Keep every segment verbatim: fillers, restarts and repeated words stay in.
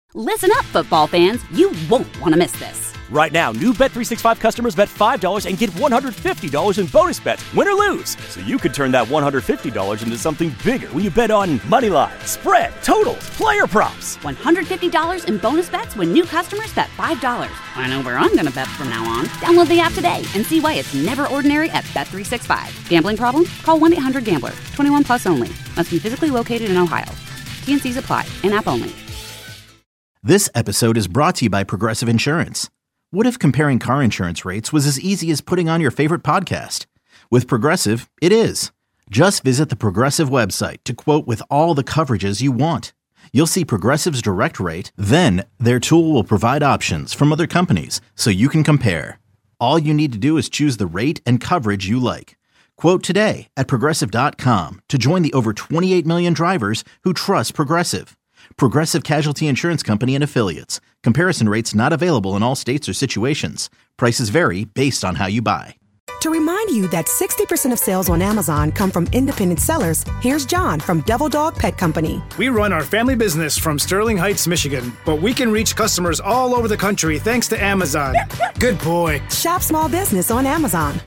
Listen up, football fans. You won't want to miss this. Right now, new Bet three sixty-five customers bet five dollars and get one hundred fifty dollars in bonus bets, win or lose. So you could turn that one hundred fifty dollars into something bigger when you bet on money line, spread, totals, player props. one hundred fifty dollars in bonus bets when new customers bet five dollars. I know where I'm going to bet from now on. Download the app today and see why it's never ordinary at Bet three sixty-five. Gambling problem? Call one eight hundred gambler. twenty-one plus only. Must be physically located in Ohio. T and C's apply. In-app only. This episode is brought to you by Progressive Insurance. What if comparing car insurance rates was as easy as putting on your favorite podcast? With Progressive, it is. Just visit the Progressive website to quote with all the coverages you want. You'll see Progressive's direct rate, then their tool will provide options from other companies so you can compare. All you need to do is choose the rate and coverage you like. Quote today at Progressive dot com to join the over twenty-eight million drivers who trust Progressive. Progressive Casualty Insurance Company and Affiliates. Comparison rates not available in all states or situations. Prices vary based on how you buy. To remind you that sixty percent of sales on Amazon come from independent sellers, here's John from Devil Dog Pet Company. We run our family business from Sterling Heights, Michigan, but we can reach customers all over the country thanks to Amazon. Good boy. Shop small business on Amazon.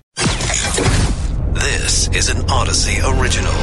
This is an Odyssey original.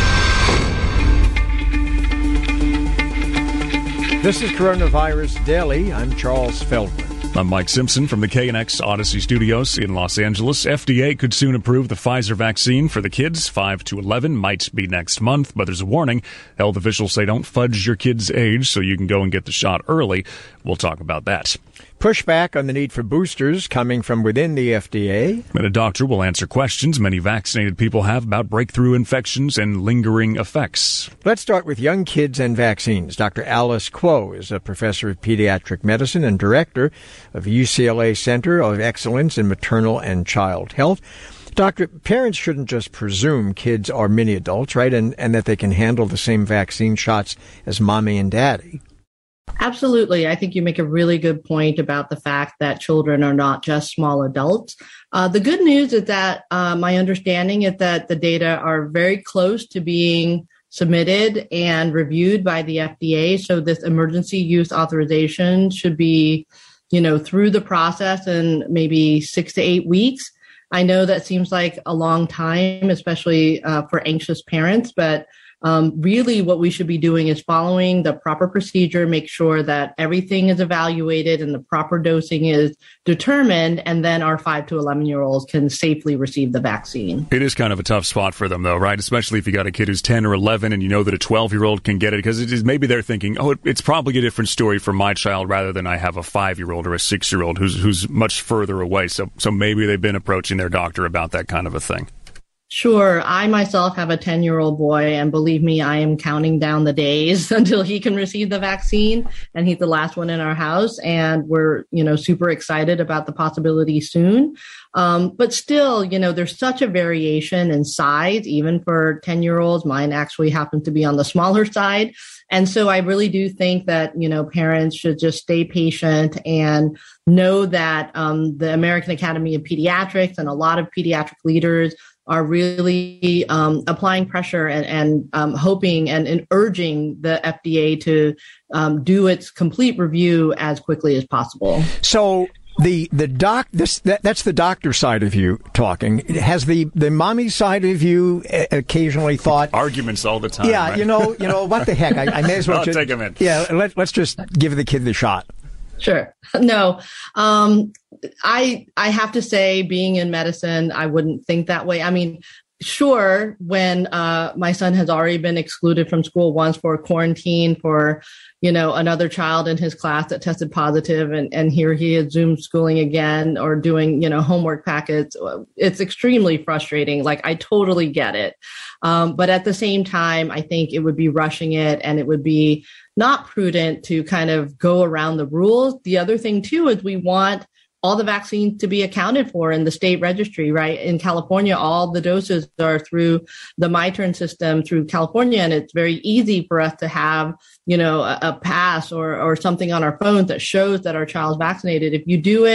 This is Coronavirus Daily. I'm Charles Feldman. I'm Mike Simpson from the K N X Odyssey Studios in Los Angeles. F D A could soon approve the Pfizer vaccine for the kids. five to eleven might be next month, but there's a warning. Health officials say don't fudge your kid's age so you can go and get the shot early. We'll talk about that. Pushback on the need for boosters coming from within the F D A. And a doctor will answer questions many vaccinated people have about breakthrough infections and lingering effects. Let's start with young kids and vaccines. Doctor Alice Kuo is a professor of pediatric medicine and director of U C L A Center of Excellence in Maternal and Child Health. Doctor, parents shouldn't just presume kids are mini adults, right, and, and that they can handle the same vaccine shots as mommy and daddy. Absolutely. I think you make a really good point about the fact that children are not just small adults. Uh, the good news is that uh, my understanding is that the data are very close to being submitted and reviewed by the F D A. So this emergency use authorization should be, you know, through the process in maybe six to eight weeks. I know that seems like a long time, especially uh, for anxious parents, but Um, really what we should be doing is following the proper procedure, make sure that everything is evaluated and the proper dosing is determined, and then our five to eleven year olds can safely receive the vaccine. It is kind of a tough spot for them, though, right? Especially if you got a kid who's ten or eleven and you know that a twelve year old can get it, because it is, maybe they're thinking, oh, it, it's probably a different story for my child rather than I have a five year old or a six year old who's who's much further away. So, so maybe they've been approaching their doctor about that kind of a thing. Sure. I myself have a ten year old boy, and believe me, I am counting down the days until he can receive the vaccine. And he's the last one in our house. And we're, you know, super excited about the possibility soon. Um, but still, you know, there's such a variation in size, even for ten year olds. Mine actually happens to be on the smaller side. And so I really do think that, you know, parents should just stay patient and know that um, the American Academy of Pediatrics and a lot of pediatric leaders are really um, applying pressure and, and um, hoping and, and urging the F D A to um, do its complete review as quickly as possible. So the the doc this that, that's the doctor side of you talking. Has the the mommy side of you occasionally thought arguments all the time? Yeah, right? you know, you know what the heck? I, I may as well I'll just, take him in. Yeah, let, let's just give the kid the shot. Sure. No, um, I I have to say, being in medicine, I wouldn't think that way. I mean, sure, when uh, my son has already been excluded from school once for quarantine for, you know, another child in his class that tested positive, and, and here he is Zoom schooling again or doing, you know, homework packets. It's extremely frustrating. Like, I totally get it. Um, but at the same time, I think it would be rushing it, and it would be not prudent to kind of go around the rules. The other thing, too, is we want all the vaccines to be accounted for in the state registry, right? In California, all the doses are through the MyTurn system through California, and it's very easy for us to have, you know, a, a pass or or something on our phones that shows that our child's vaccinated. If you do it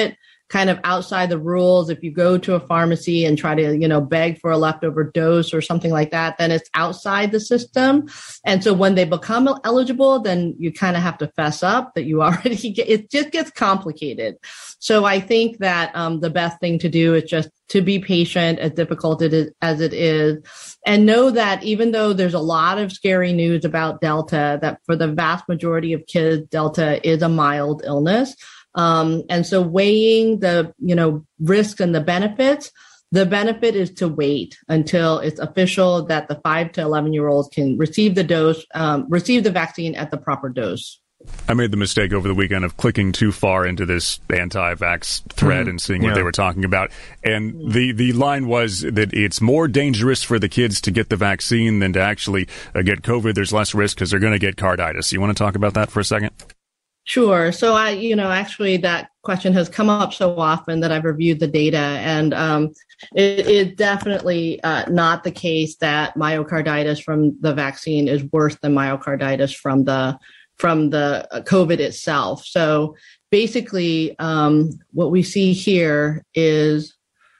kind of outside the rules. If you go to a pharmacy and try to, you know, beg for a leftover dose or something like that, then it's outside the system. And so when they become eligible, then you kind of have to fess up that you already get, it just gets complicated. So I think that um, the best thing to do is just to be patient, as difficult it is, as it is, and know that even though there's a lot of scary news about Delta, that for the vast majority of kids, Delta is a mild illness. Um, and so weighing the, you know, risks and the benefits, the benefit is to wait until it's official that the five to eleven year olds can receive the dose, um, receive the vaccine at the proper dose. I made the mistake over the weekend of clicking too far into this anti-vax thread mm, and seeing what yeah. they were talking about. And the, the line was that it's more dangerous for the kids to get the vaccine than to actually uh, get COVID. There's less risk because they're going to get carditis. You want to talk about that for a second? Sure. So I, you know, actually that question has come up so often that I've reviewed the data, and um, it is definitely uh, not the case that myocarditis from the vaccine is worse than myocarditis from the from the COVID itself. So basically, um, what we see here is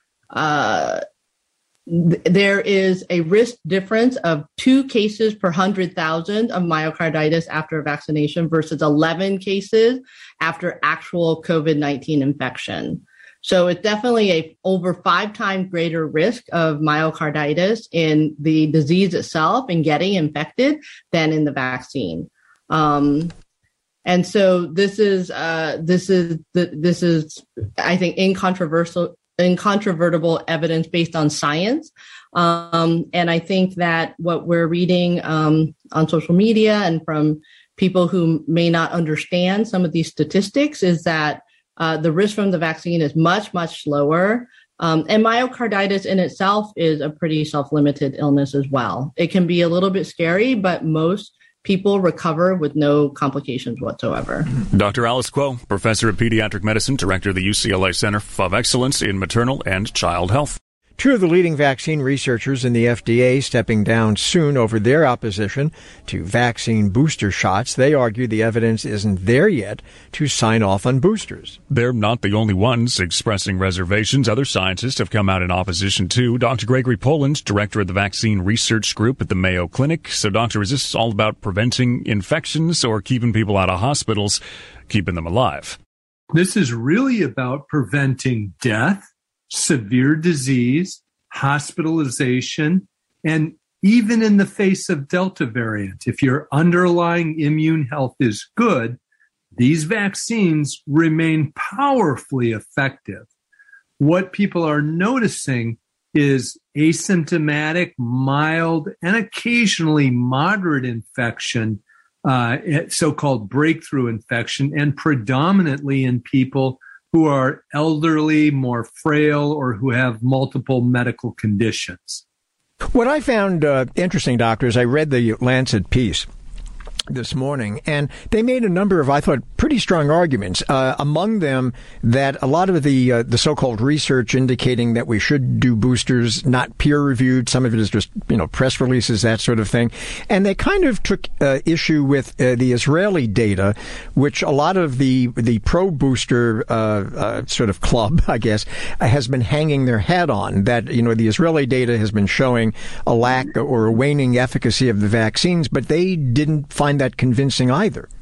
uh, th- there is a risk difference of two cases per one hundred thousand of myocarditis after vaccination versus eleven cases after actual COVID nineteen infection. So it's definitely a over five times greater risk of myocarditis in the disease itself and getting infected than in the vaccine. Um, and so this is, uh, this is, the, this is, I think, incontroversial, incontrovertible evidence based on science. Um, and I think that what we're reading, um, on social media and from people who may not understand some of these statistics is that, uh, the risk from the vaccine is much, much lower. Um, and myocarditis in itself is a pretty self-limited illness as well. It can be a little bit scary, but most people recover with no complications whatsoever. Doctor Alice Kuo, professor of pediatric medicine, director of the U C L A Center of Excellence in Maternal and Child Health. Two of the leading vaccine researchers in the F D A stepping down soon over their opposition to vaccine booster shots. They argue the evidence isn't there yet to sign off on boosters. They're not the only ones expressing reservations. Other scientists have come out in opposition too. Doctor Gregory Poland, director of the Vaccine Research Group at the Mayo Clinic. So, Doctor, is this all about preventing infections or keeping people out of hospitals, keeping them alive? This is really about preventing death, severe disease, hospitalization, and even in the face of Delta variant, if your underlying immune health is good, these vaccines remain powerfully effective. What people are noticing is asymptomatic, mild, and occasionally moderate infection, uh, so-called breakthrough infection, and predominantly in people who are elderly, more frail, or who have multiple medical conditions. What I found uh, interesting, doctor, is I read the Lancet piece this morning, and they made a number of, I thought, pretty strong arguments. Uh, among them, that a lot of the uh, the so-called research indicating that we should do boosters, not peer-reviewed. Some of it is just, you know, press releases, that sort of thing. And they kind of took uh, issue with uh, the Israeli data, which a lot of the the pro-booster uh, uh, sort of club, I guess, has been hanging their hat on. That, you know, the Israeli data has been showing a lack or a waning efficacy of the vaccines, but they didn't find that convincing either.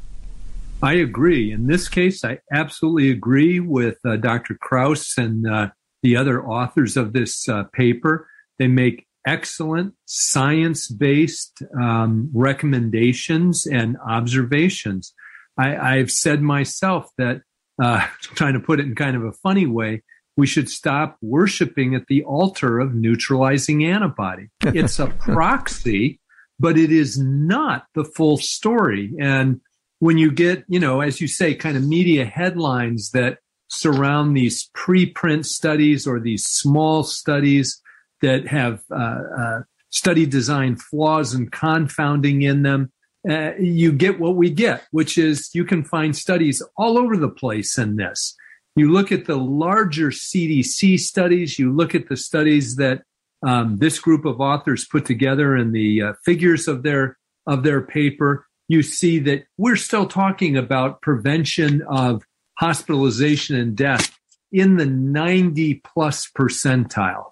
I agree. In this case, I absolutely agree with uh, Doctor Krauss and uh, the other authors of this uh, paper. They make excellent science-based um, recommendations and observations. I, I've said myself that, uh, trying to put it in kind of a funny way, we should stop worshiping at the altar of neutralizing antibody. It's a proxy, but it is not the full story. And when you get, you know, as you say, kind of media headlines that surround these preprint studies or these small studies that have uh, uh, study design flaws and confounding in them, uh, you get what we get, which is you can find studies all over the place in this. You look at the larger C D C studies, you look at the studies that Um, this group of authors put together in the uh, figures of their of their paper, you see that we're still talking about prevention of hospitalization and death in the ninety plus percentile.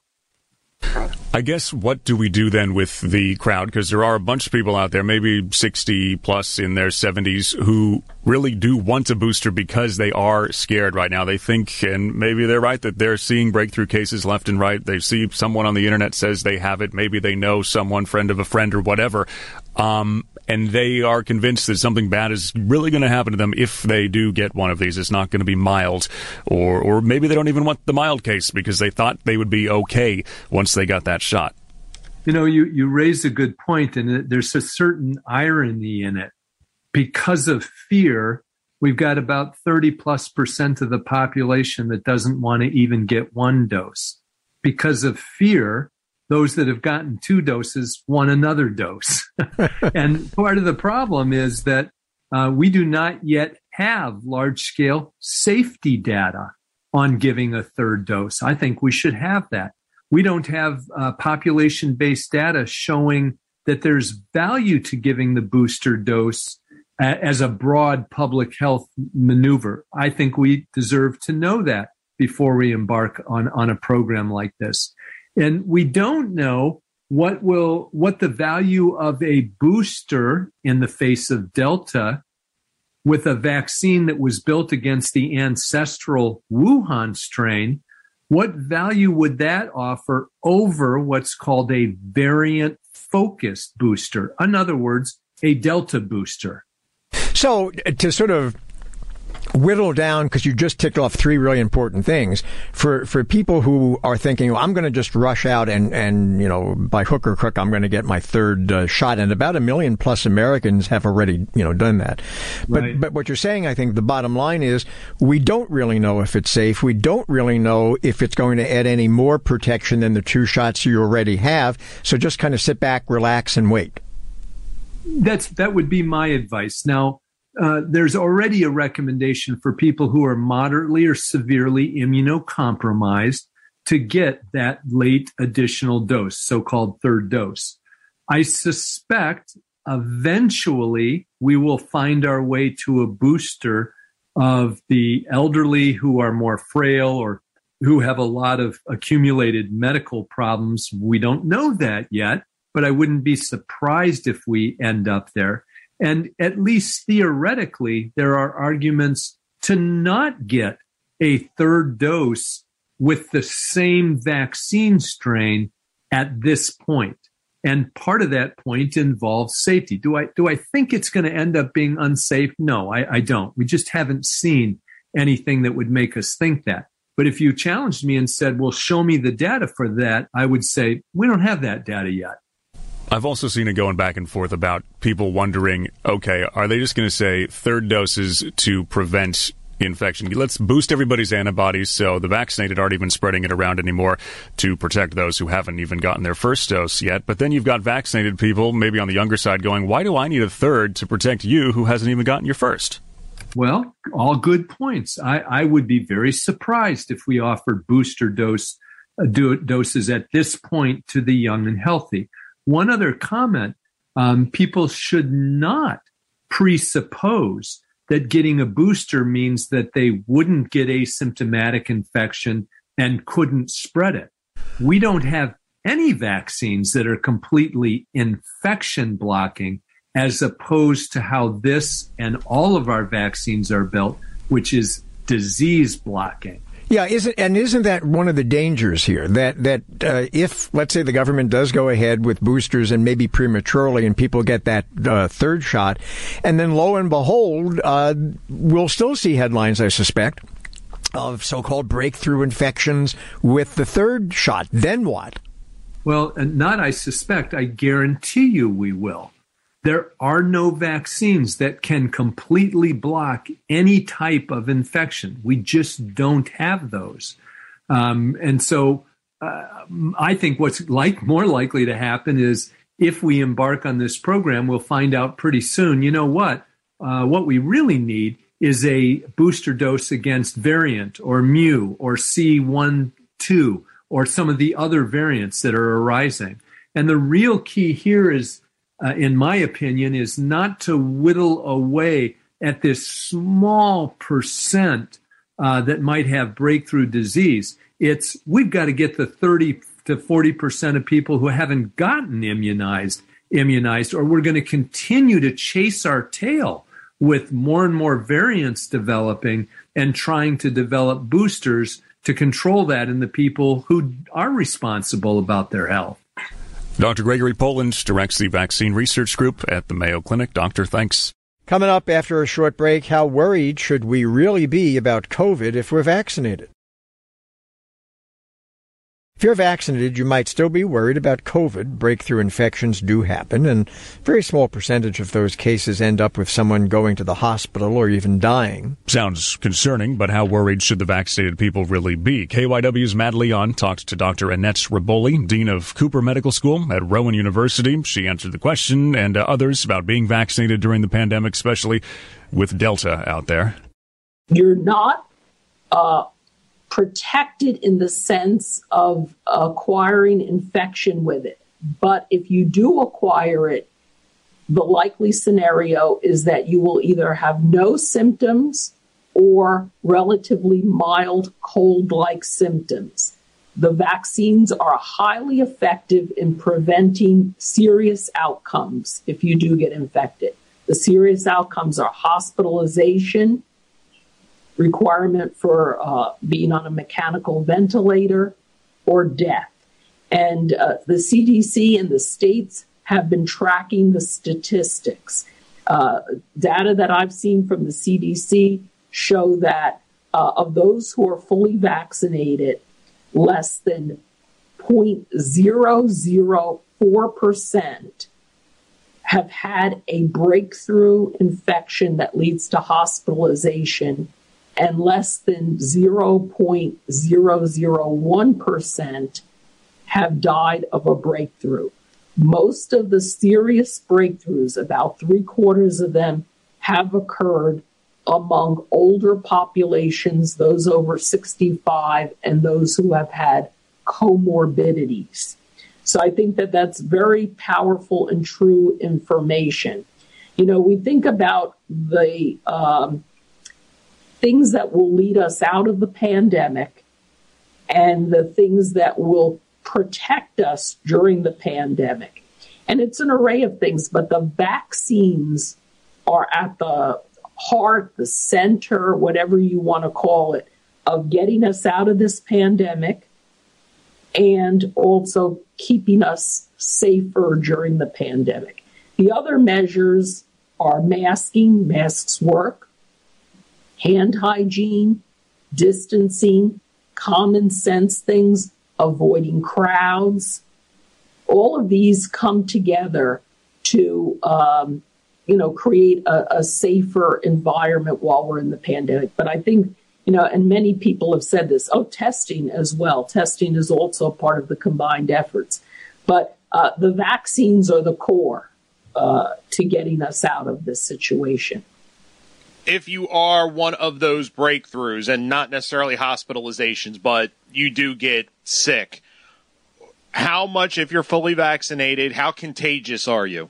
I guess what do we do then with the crowd? Because there are a bunch of people out there, maybe sixty plus in their seventies, who really do want a booster because they are scared right now. They think, and maybe they're right, that they're seeing breakthrough cases left and right. They see someone on the internet says they have it. Maybe they know someone, friend of a friend or whatever. Um, and they are convinced that something bad is really going to happen to them if they do get one of these. It's not going to be mild. Or, or maybe they don't even want the mild case because they thought they would be okay once they got that shot. You know, you, you raise a good point, and there's a certain irony in it. Because of fear, we've got about thirty plus percent of the population that doesn't want to even get one dose. Because of fear, those that have gotten two doses want another dose. And part of the problem is that uh, we do not yet have large-scale safety data on giving a third dose. I think we should have that. We don't have uh, population-based data showing that there's value to giving the booster dose a- as a broad public health maneuver. I think we deserve to know that before we embark on, on a program like this. And we don't know what will what the value of a booster in the face of Delta with a vaccine that was built against the ancestral Wuhan strain. What value would that offer over what's called a variant-focused booster? In other words, a Delta booster. So to sort of whittle down, because you just ticked off three really important things, for, for people who are thinking, well, I'm going to just rush out and, and, you know, by hook or crook, I'm going to get my third uh, shot. And about a million plus Americans have already, you know, done that. But, right. but what you're saying, I think the bottom line is we don't really know if it's safe. We don't really know if it's going to add any more protection than the two shots you already have. So just kind of sit back, relax, and wait. That's, that would be my advice. Now, Uh, there's already a recommendation for people who are moderately or severely immunocompromised to get that late additional dose, so-called third dose. I suspect eventually we will find our way to a booster of the elderly who are more frail or who have a lot of accumulated medical problems. We don't know that yet, but I wouldn't be surprised if we end up there. And at least theoretically, there are arguments to not get a third dose with the same vaccine strain at this point. And part of that point involves safety. Do I do I think it's going to end up being unsafe? No, I, I don't. We just haven't seen anything that would make us think that. But if you challenged me and said, well, show me the data for that, I would say, we don't have that data yet. I've also seen it going back and forth about people wondering, okay, are they just going to say third doses to prevent infection? Let's boost everybody's antibodies so the vaccinated aren't even spreading it around anymore to protect those who haven't even gotten their first dose yet. But then you've got vaccinated people, maybe on the younger side, going, why do I need a third to protect you who hasn't even gotten your first? Well, all good points. I, I would be very surprised if we offered booster dose uh, do, doses at this point to the young and healthy. One other comment, um, people should not presuppose that getting a booster means that they wouldn't get asymptomatic infection and couldn't spread it. We don't have any vaccines that are completely infection blocking, as opposed to how this and all of our vaccines are built, which is disease blocking. Yeah, isn't and isn't that one of the dangers here? That that uh, if, let's say, the government does go ahead with boosters and maybe prematurely, and people get that uh, third shot, and then lo and behold, uh, we'll still see headlines, I suspect, of so-called breakthrough infections with the third shot. Then what? Well, not I suspect, I guarantee you we will. There are no vaccines that can completely block any type of infection. We just don't have those. Um, and so uh, I think what's like more likely to happen is if we embark on this program, we'll find out pretty soon, you know what? Uh, what we really need is a booster dose against variant or mu or C one two or some of the other variants that are arising. And the real key here is, Uh, in my opinion, is not to whittle away at this small percent uh, that might have breakthrough disease. It's we've got to get the thirty to forty percent of people who haven't gotten immunized, immunized, or we're going to continue to chase our tail with more and more variants developing and trying to develop boosters to control that in the people who are responsible about their health. Doctor Gregory Poland directs the Vaccine Research Group at the Mayo Clinic. Doctor, thanks. Coming up after a short break, how worried should we really be about COVID if we're vaccinated? If you're vaccinated, you might still be worried about COVID. Breakthrough infections do happen, and a very small percentage of those cases end up with someone going to the hospital or even dying. Sounds concerning, but how worried should the vaccinated people really be? K Y W's Matt Leon talked to Doctor Annette Raboli, Dean of Cooper Medical School at Rowan University. She answered the question and uh, others about being vaccinated during the pandemic, especially with Delta out there. You're not uh protected in the sense of acquiring infection with it. But if you do acquire it, the likely scenario is that you will either have no symptoms or relatively mild cold-like symptoms. The vaccines are highly effective in preventing serious outcomes if you do get infected. The serious outcomes are hospitalization, requirement for uh, being on a mechanical ventilator, or death. And uh, the C D C and the states have been tracking the statistics. Uh, data that I've seen from the C D C show that uh, of those who are fully vaccinated, less than zero point zero zero four percent have had a breakthrough infection that leads to hospitalization, and less than zero point zero zero one percent have died of a breakthrough. Most of the serious breakthroughs, about three quarters of them, have occurred among older populations, those over sixty-five, and those who have had comorbidities. So I think that that's very powerful and true information. You know, we think about the um, things that will lead us out of the pandemic and the things that will protect us during the pandemic. And it's an array of things, but the vaccines are at the heart, the center, whatever you want to call it, of getting us out of this pandemic and also keeping us safer during the pandemic. The other measures are masking, masks work, hand hygiene, distancing, common sense things, avoiding crowds. All of these come together to, um, you know, create a, a safer environment while we're in the pandemic. But I think, you know, and many people have said this, oh, testing as well. Testing is also part of the combined efforts. But uh, the vaccines are the core uh, to getting us out of this situation. If you are one of those breakthroughs, and not necessarily hospitalizations, but you do get sick, how much, if you're fully vaccinated, how contagious are you?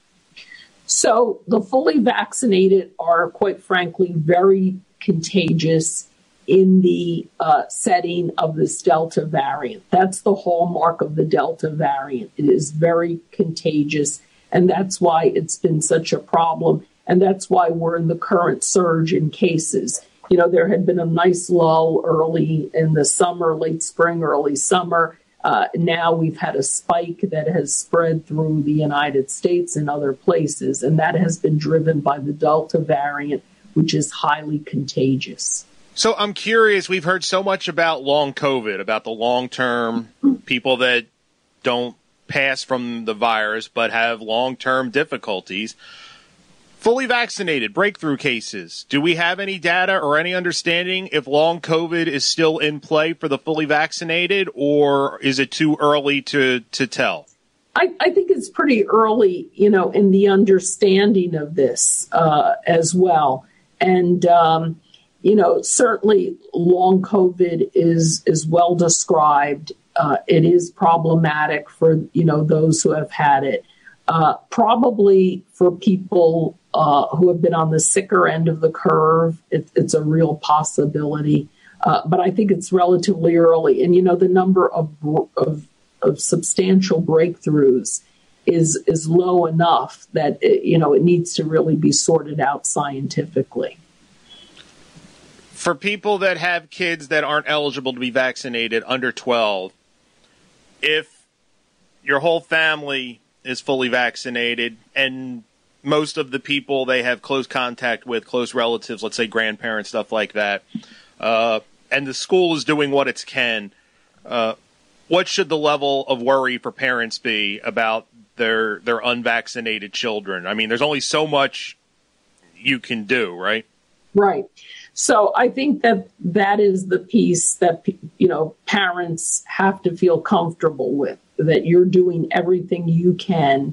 So the fully vaccinated are, quite frankly, very contagious in the uh, setting of this Delta variant. That's the hallmark of the Delta variant. It is very contagious, and that's why it's been such a problem. And that's why we're in the current surge in cases. You know, there had been a nice lull early in the summer, late spring, early summer. Uh, now we've had a spike that has spread through the United States and other places, and that has been driven by the Delta variant, which is highly contagious. So I'm curious, we've heard so much about long COVID, about the long-term people that don't pass from the virus but have long-term difficulties. Fully vaccinated, breakthrough cases. Do we have any data or any understanding if long COVID is still in play for the fully vaccinated, or is it too early to, to tell? I, I think it's pretty early, you know, in the understanding of this uh, as well. And, um, you know, certainly long COVID is, is well described. Uh, it is problematic for, you know, those who have had it. Uh, probably for people uh, who have been on the sicker end of the curve. It, it's a real possibility. Uh, but I think it's relatively early. And, you know, the number of, of, of substantial breakthroughs is is low enough that, it, you know, it needs to really be sorted out scientifically. For people that have kids that aren't eligible to be vaccinated under twelve, if your whole family is fully vaccinated and most of the people they have close contact with, close relatives, let's say grandparents, stuff like that, uh, and the school is doing what it can, uh, what should the level of worry for parents be about their their unvaccinated children? I mean, there's only so much you can do, right? Right. So I think that that is the piece that, you know, parents have to feel comfortable with, that you're doing everything you can.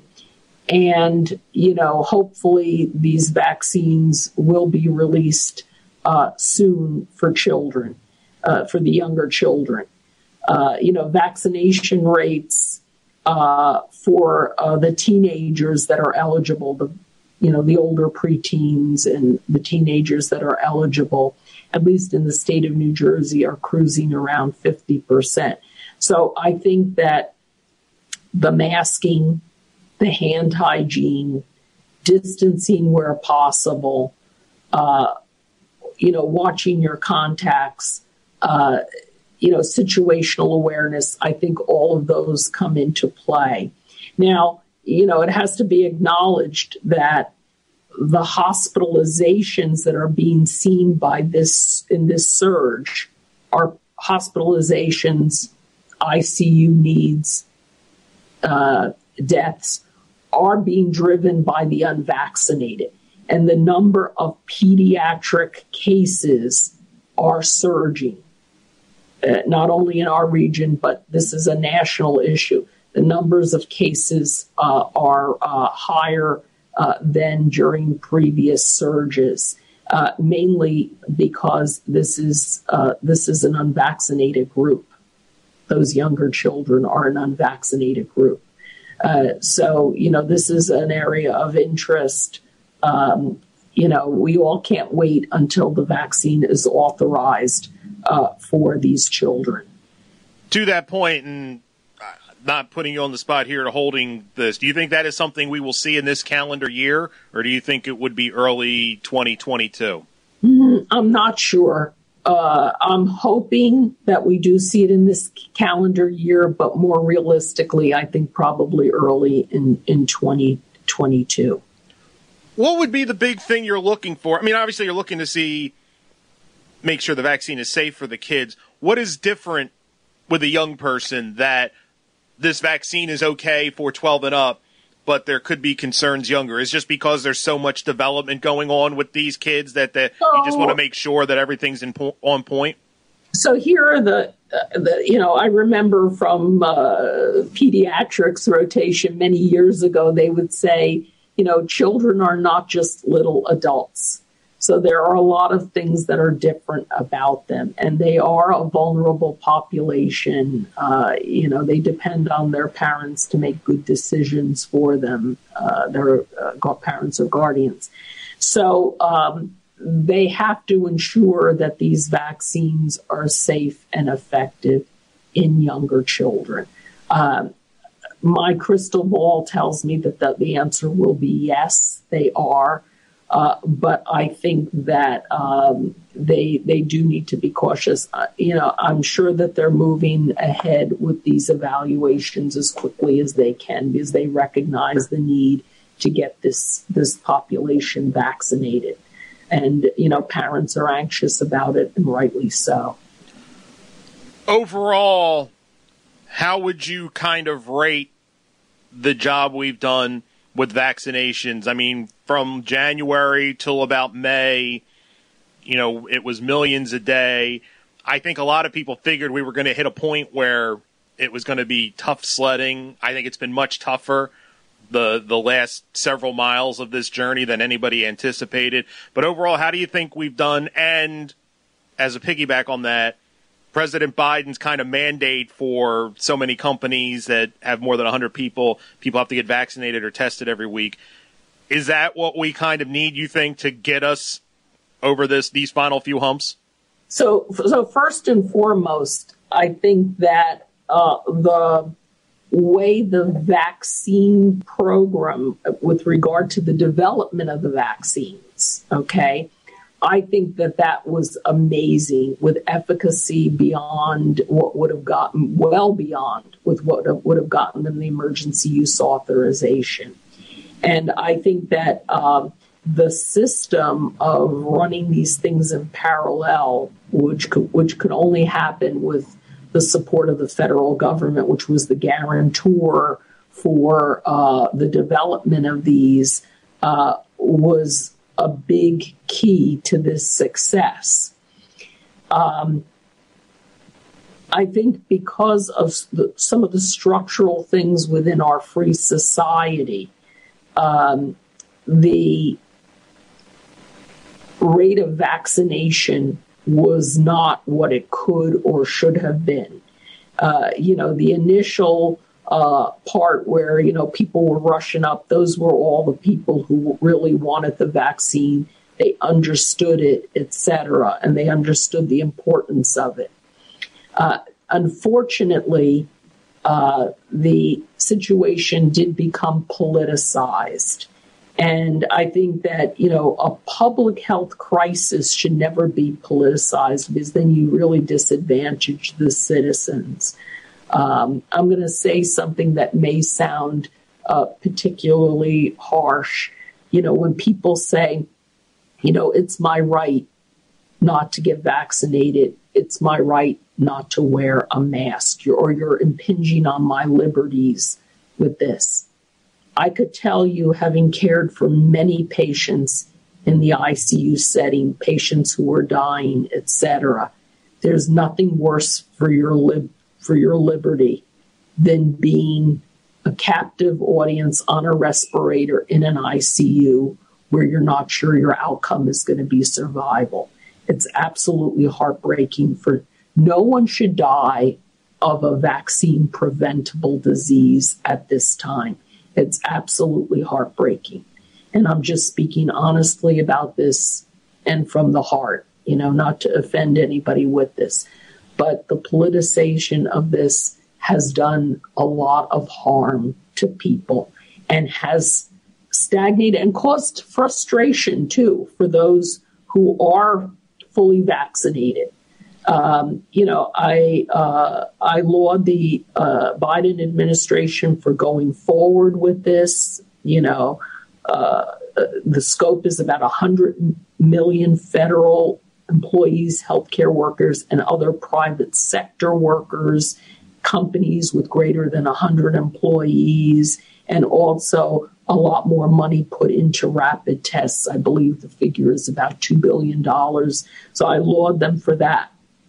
And, you know, hopefully these vaccines will be released uh, soon for children, uh, for the younger children. Uh, you know, vaccination rates uh, for uh, the teenagers that are eligible, the you know, the older preteens and the teenagers that are eligible, at least in the state of New Jersey, are cruising around fifty percent. So I think that the masking, the hand hygiene, distancing where possible, uh, you know, watching your contacts, uh, you know, situational awareness, I think all of those come into play. Now, you know, it has to be acknowledged that the hospitalizations that are being seen by this in this surge are hospitalizations, I C U needs, uh, deaths are being driven by the unvaccinated. And the number of pediatric cases are surging, uh, not only in our region, but this is a national issue. The numbers of cases uh, are uh, higher uh, than during previous surges, uh, mainly because this is uh, this is an unvaccinated group. Those younger children are an unvaccinated group. Uh, so, you know, this is an area of interest. Um, you know, we all can't wait until the vaccine is authorized uh, for these children. To that point, and not putting you on the spot here to holding this, do you think that is something we will see in this calendar year, or do you think it would be early twenty twenty-two? Mm, I'm not sure. Uh, I'm hoping that we do see it in this calendar year, but more realistically, I think probably early in, in twenty twenty-two. What would be the big thing you're looking for? I mean, obviously you're looking to see, make sure the vaccine is safe for the kids. What is different with a young person that this vaccine is okay for twelve and up, but there could be concerns younger? Is just because there's so much development going on with these kids that the, so, you just want to make sure that everything's in po- on point? So here are the, uh, the, you know, I remember from uh, pediatrics rotation many years ago, they would say, you know, children are not just little adults. So there are a lot of things that are different about them, and they are a vulnerable population. Uh, you know, they depend on their parents to make good decisions for them, uh, their uh, parents or guardians. So um, they have to ensure that these vaccines are safe and effective in younger children. Um, my crystal ball tells me that the, the answer will be yes, they are. Uh, but I think that um, they they do need to be cautious. Uh, you know, I'm sure that they're moving ahead with these evaluations as quickly as they can because they recognize the need to get this this population vaccinated. And, you know, parents are anxious about it, and rightly so. Overall, how would you kind of rate the job we've done with vaccinations? I mean, from January till about May, you know, it was millions a day. I think a lot of people figured we were going to hit a point where it was going to be tough sledding. I think it's been much tougher the the last several miles of this journey than anybody anticipated. But overall, how do you think we've done? And as a piggyback on that, President Biden's kind of mandate for so many companies that have more than one hundred people, people have to get vaccinated or tested every week. Is that what we kind of need, you think, to get us over this these final few humps? So, so first and foremost, I think that uh, the way the vaccine program with regard to the development of the vaccines, okay, I think that that was amazing with efficacy beyond what would have gotten, well beyond with what would have gotten them the emergency use authorization. And I think that um, the system of running these things in parallel, which could, which could only happen with the support of the federal government, which was the guarantor for uh, the development of these, uh, was a big key to this success. Um, I think because of the, some of the structural things within our free society, um, the rate of vaccination was not what it could or should have been. Uh, you know, the initial uh, part where, you know, people were rushing up, those were all the people who really wanted the vaccine. They understood it, et cetera, and they understood the importance of it. Uh, unfortunately, uh, the situation did become politicized. And I think that, you know, a public health crisis should never be politicized because then you really disadvantage the citizens. Um, I'm going to say something that may sound uh, particularly harsh. You know, when people say, you know, it's my right not to get vaccinated, it's my right not to wear a mask, or you're impinging on my liberties with this. I could tell you, having cared for many patients in the I C U setting, patients who were dying, et cetera, there's nothing worse for your lib- for your liberty than being a captive audience on a respirator in an I C U where you're not sure your outcome is going to be survival. It's absolutely heartbreaking. For no one should die of a vaccine preventable disease at this time. It's absolutely heartbreaking. And I'm just speaking honestly about this and from the heart, you know, not to offend anybody with this. But the politicization of this has done a lot of harm to people and has stagnated and caused frustration, too, for those who are fully vaccinated. Um, you know, I uh, I laud the uh, Biden administration for going forward with this. You know, uh, the scope is about one hundred million federal employees, healthcare workers, and other private sector workers, companies with greater than one hundred employees, and also a lot more money put into rapid tests. I believe the figure is about two billion dollars. So I laud them for that.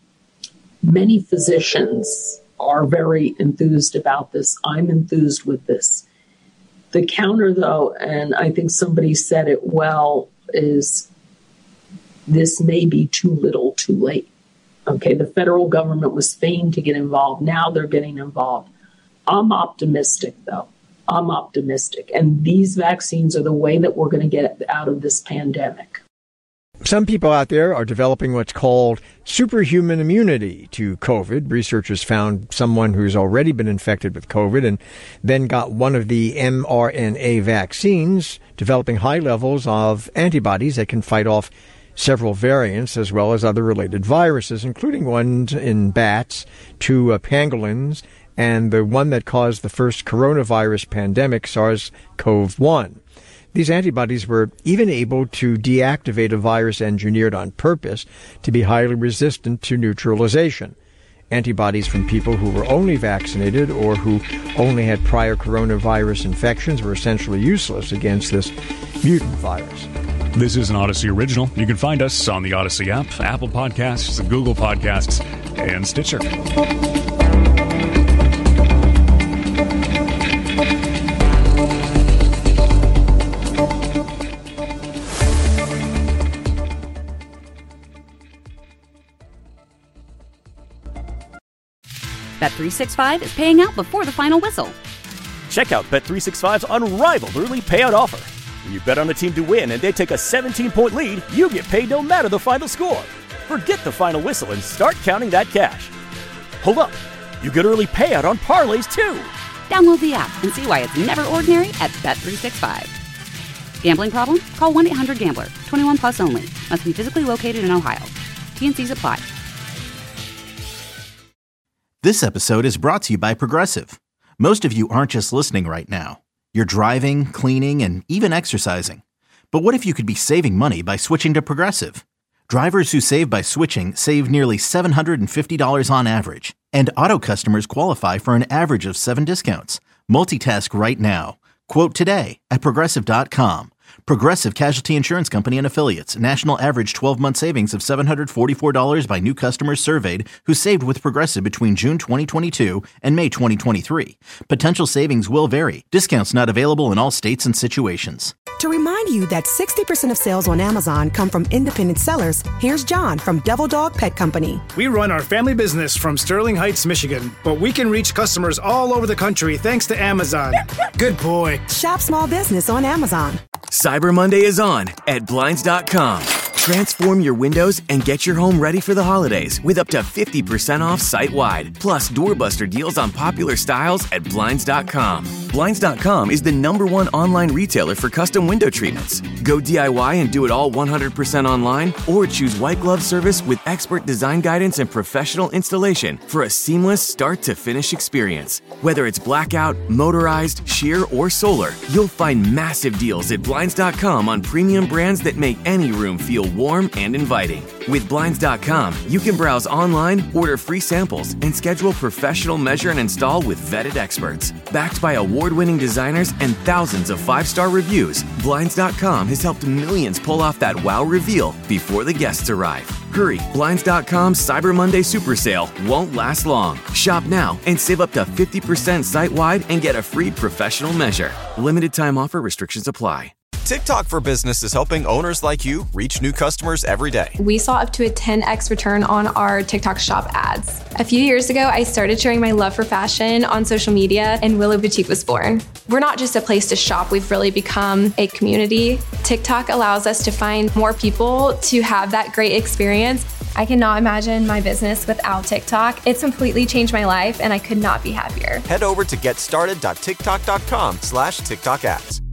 Many physicians are very enthused about this. I'm enthused with this. The counter, though, and I think somebody said it well, is this may be too little too late. Okay, the federal government was fain to get involved. Now they're getting involved. I'm optimistic, though. I'm optimistic. And these vaccines are the way that we're going to get out of this pandemic. Some people out there are developing what's called superhuman immunity to COVID. Researchers found someone who's already been infected with COVID and then got one of the mRNA vaccines, developing high levels of antibodies that can fight off several variants as well as other related viruses, including ones in bats, two uh, pangolins, and the one that caused the first coronavirus pandemic, SARS-C o V one. These antibodies were even able to deactivate a virus engineered on purpose to be highly resistant to neutralization. Antibodies from people who were only vaccinated or who only had prior coronavirus infections were essentially useless against this mutant virus. This is an Odyssey original. You can find us on the Odyssey app, Apple Podcasts, Google Podcasts, and Stitcher. Bet three sixty-five is paying out before the final whistle. Check out Bet three sixty-five's unrivaled early payout offer. When you bet on a team to win and they take a seventeen-point lead, you get paid no matter the final score. Forget the final whistle and start counting that cash. Hold up. You get early payout on parlays, too. Download the app and see why it's never ordinary at Bet three sixty-five. Gambling problem? Call one eight hundred gambler. twenty-one plus only. Must be physically located in Ohio. T N Cs apply. This episode is brought to you by Progressive. Most of you aren't just listening right now. You're driving, cleaning, and even exercising. But what if you could be saving money by switching to Progressive? Drivers who save by switching save nearly seven hundred fifty dollars on average. And auto customers qualify for an average of seven discounts. Multitask right now. Quote today at Progressive dot com. Progressive Casualty Insurance Company and Affiliates. National average twelve-month savings of seven hundred forty-four dollars by new customers surveyed who saved with Progressive between June twenty twenty-two and May twenty twenty-three. Potential savings will vary. Discounts not available in all states and situations. To remind you that sixty percent of sales on Amazon come from independent sellers, here's John from Devil Dog Pet Company. We run our family business from Sterling Heights, Michigan, but we can reach customers all over the country thanks to Amazon. Good boy. Shop small business on Amazon. Cyber Monday is on at Blinds dot com. Transform your windows and get your home ready for the holidays with up to fifty percent off site-wide. Plus, doorbuster deals on popular styles at Blinds dot com. Blinds dot com is the number one online retailer for custom window treatments. Go D I Y and do it all one hundred percent online, or choose white glove service with expert design guidance and professional installation for a seamless start-to-finish experience. Whether it's blackout, motorized, sheer, or solar, you'll find massive deals at Blinds dot com on premium brands that make any room feel warm and inviting. With Blinds dot com, you can browse online, order free samples, and schedule professional measure and install with vetted experts. Backed by award-winning designers and thousands of five-star reviews, Blinds dot com has helped millions pull off that wow reveal before the guests arrive. Hurry, Blinds dot com's Cyber Monday Super Sale won't last long. Shop now and save up to fifty percent site-wide and get a free professional measure. Limited time offer, restrictions apply. TikTok for Business is helping owners like you reach new customers every day. We saw up to a ten x return on our TikTok shop ads. A few years ago, I started sharing my love for fashion on social media, and Willow Boutique was born. We're not just a place to shop, we've really become a community. TikTok allows us to find more people to have that great experience. I cannot imagine my business without TikTok. It's completely changed my life, and I could not be happier. Head over to getstarted dot tiktok dot com slash TikTok ads.